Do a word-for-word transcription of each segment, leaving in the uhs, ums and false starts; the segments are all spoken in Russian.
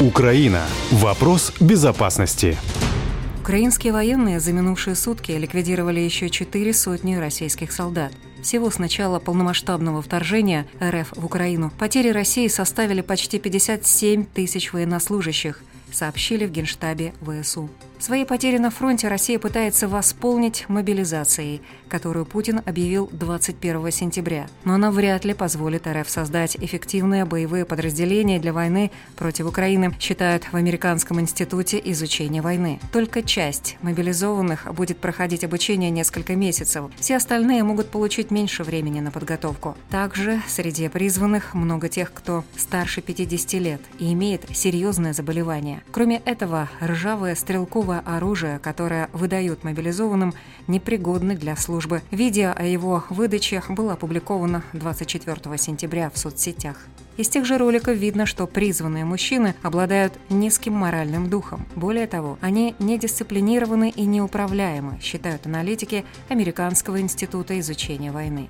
Украина. Вопрос безопасности. Украинские военные за минувшие сутки ликвидировали еще четыре сотни российских солдат. Всего с начала полномасштабного вторжения РФ в Украину потери России составили почти пятьдесят семь тысяч военнослужащих, сообщили в Генштабе ВСУ. Свои потери на фронте Россия пытается восполнить мобилизацией, которую Путин объявил двадцать первого сентября. Но она вряд ли позволит РФ создать эффективные боевые подразделения для войны против Украины, считают в Американском институте изучения войны. Только часть мобилизованных будет проходить обучение несколько месяцев. Все остальные могут получить меньше времени на подготовку. Также среди призванных много тех, кто старше пятидесяти лет и имеет серьезное заболевание. Кроме этого, ржавое стрелковое оружие, которое выдают мобилизованным, непригодны для службы. Видео о его выдаче было опубликовано двадцать четвёртого сентября в соцсетях. Из тех же роликов видно, что призванные мужчины обладают низким моральным духом. Более того, они недисциплинированы и неуправляемы, считают аналитики Американского института изучения войны.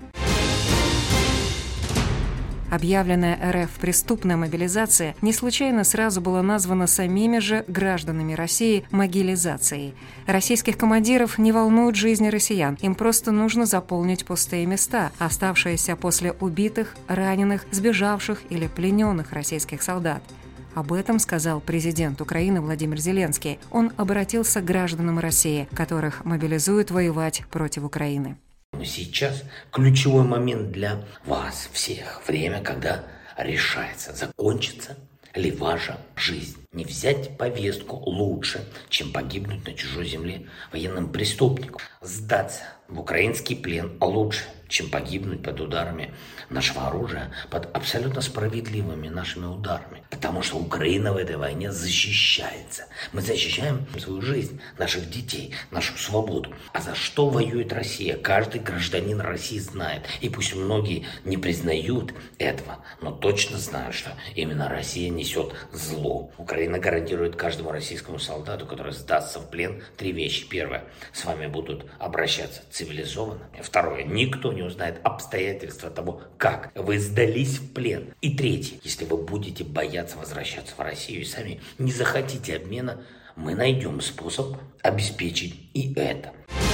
Объявленная РФ преступная мобилизация не случайно сразу была названа самими же гражданами России могилизацией. Российских командиров не волнует жизни россиян, им просто нужно заполнить пустые места, оставшиеся после убитых, раненых, сбежавших или плененных российских солдат. Об этом сказал президент Украины Владимир Зеленский. Он обратился к гражданам России, которых мобилизуют воевать против Украины. Сейчас ключевой момент для вас всех. Время, когда решается, закончится ли ваша жизнь. Не взять повестку лучше, чем погибнуть на чужой земле военным преступникам. Сдаться в украинский плен лучше, чем погибнуть под ударами нашего оружия, под абсолютно справедливыми нашими ударами. Потому что Украина в этой войне защищается. Мы защищаем свою жизнь, наших детей, нашу свободу. А за что воюет Россия? Каждый гражданин России знает. И пусть многие не признают этого, но точно знают, что именно Россия несет зло. Украина гарантирует каждому российскому солдату, который сдастся в плен, три вещи. Первое. С вами будут обращаться цивилизованно. Второе. Никто не узнает обстоятельства того, как вы сдались в плен. И третье. Если вы будете бояться возвращаться в Россию и сами не захотите обмена, мы найдем способ обеспечить и это.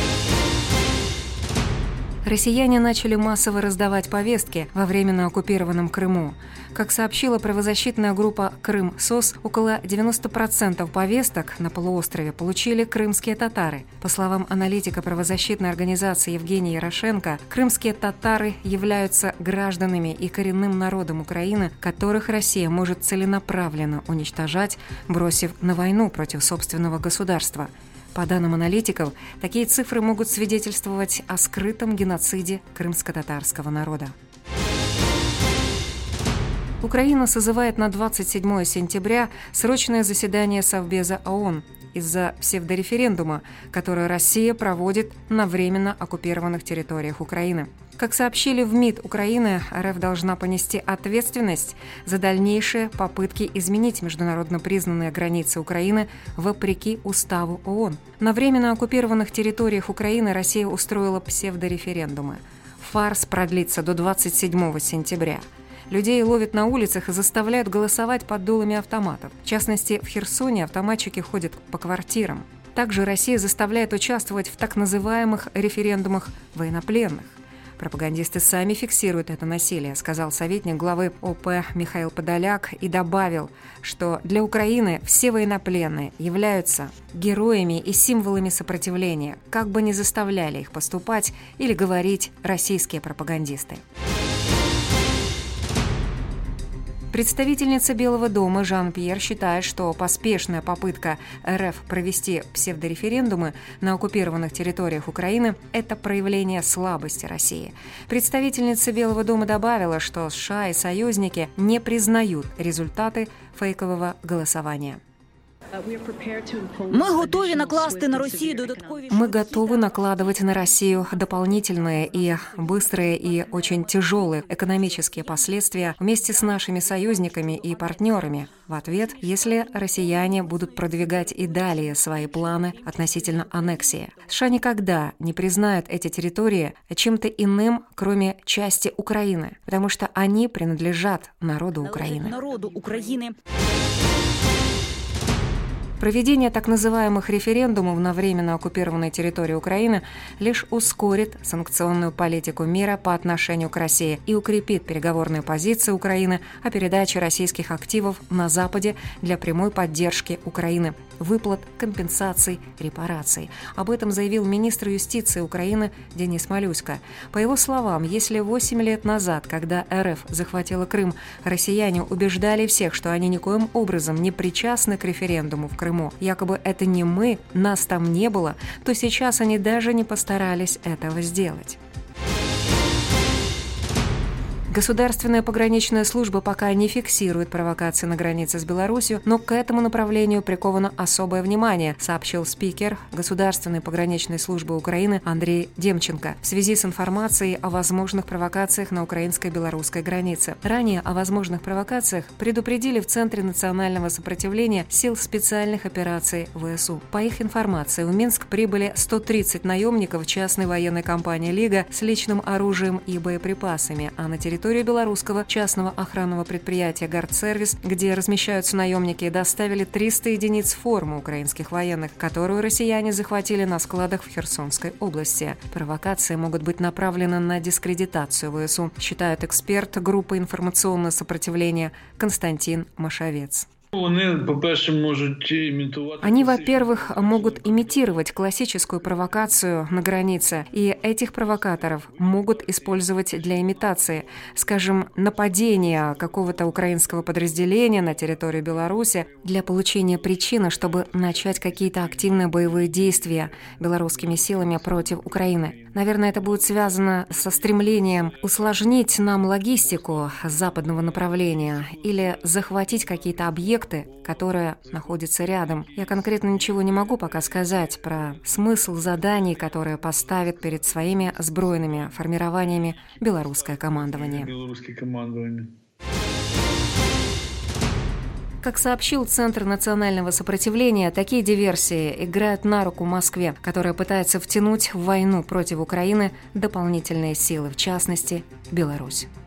Россияне начали массово раздавать повестки во временно оккупированном Крыму. Как сообщила правозащитная группа «Крым-СОС», около девяноста процентов повесток на полуострове получили крымские татары. По словам аналитика правозащитной организации Евгения Ярошенко, крымские татары являются гражданами и коренным народом Украины, которых Россия может целенаправленно уничтожать, бросив на войну против собственного государства. По данным аналитиков, такие цифры могут свидетельствовать о скрытом геноциде крымско-татарского народа. Украина созывает на двадцать седьмого сентября срочное заседание Совбеза ООН из-за псевдореферендума, который Россия проводит на временно оккупированных территориях Украины. Как сообщили в МИД Украины, РФ должна понести ответственность за дальнейшие попытки изменить международно признанные границы Украины вопреки уставу ООН. На временно оккупированных территориях Украины Россия устроила псевдореферендумы. Фарс продлится до двадцать седьмого сентября. Людей ловят на улицах и заставляют голосовать под дулами автоматов. В частности, в Херсоне автоматчики ходят по квартирам. Также Россия заставляет участвовать в так называемых референдумах военнопленных. Пропагандисты сами фиксируют это насилие, сказал советник главы ОП Михаил Подоляк и добавил, что для Украины все военнопленные являются героями и символами сопротивления, как бы ни заставляли их поступать или говорить российские пропагандисты. Представительница Белого дома Жан-Пьер считает, что поспешная попытка РФ провести псевдореферендумы на оккупированных территориях Украины – это проявление слабости России. Представительница Белого дома добавила, что США и союзники не признают результаты фейкового голосования. Ми готові накласти на Росію додаткові... Мы готовы накладывать на Россию дополнительные и быстрые и очень тяжелые экономические последствия вместе с нашими союзниками и партнерами в ответ, если россияне будут продвигать и далее свои планы относительно аннексии. США никогда не признают эти территории чем-то иным, кроме части Украины, потому что они принадлежат народу Украины. Народу України. Проведение так называемых референдумов на временно оккупированной территории Украины лишь ускорит санкционную политику мира по отношению к России и укрепит переговорные позиции Украины о передаче российских активов на Западе для прямой поддержки Украины, выплат, компенсаций, репараций. Об этом заявил министр юстиции Украины Денис Малюська. По его словам, если восемь лет назад, когда РФ захватила Крым, россияне убеждали всех, что они никоим образом не причастны к референдуму в Крыму, якобы это не мы, нас там не было, то сейчас они даже не постарались этого сделать. Государственная пограничная служба пока не фиксирует провокации на границе с Беларусью, но к этому направлению приковано особое внимание, сообщил спикер Государственной пограничной службы Украины Андрей Демченко в связи с информацией о возможных провокациях на украинско-белорусской границе. Ранее о возможных провокациях предупредили в Центре национального сопротивления сил специальных операций ВСУ. По их информации, в Минск прибыли сто тридцать наемников частной военной компании «Лига» с личным оружием и боеприпасами, а на территории территорию белорусского частного охранного предприятия «Гардсервис», где размещаются наемники, доставили триста единиц формы украинских военных, которую россияне захватили на складах в Херсонской области. Провокации могут быть направлены на дискредитацию ВСУ, считает эксперт группы информационного сопротивления Константин Машовец. Они, во-первых, могут имитировать классическую провокацию на границе, и этих провокаторов могут использовать для имитации, скажем, нападения какого-то украинского подразделения на территорию Беларуси для получения причины, чтобы начать какие-то активные боевые действия белорусскими силами против Украины. Наверное, это будет связано со стремлением усложнить нам логистику западного направления или захватить какие-то объекты, которые находятся рядом. Я конкретно ничего не могу пока сказать про смысл заданий, которые поставит перед своими сбройными формированиями белорусское командование. Как сообщил Центр национального сопротивления, такие диверсии играют на руку Москве, которая пытается втянуть в войну против Украины дополнительные силы, в частности, Беларусь.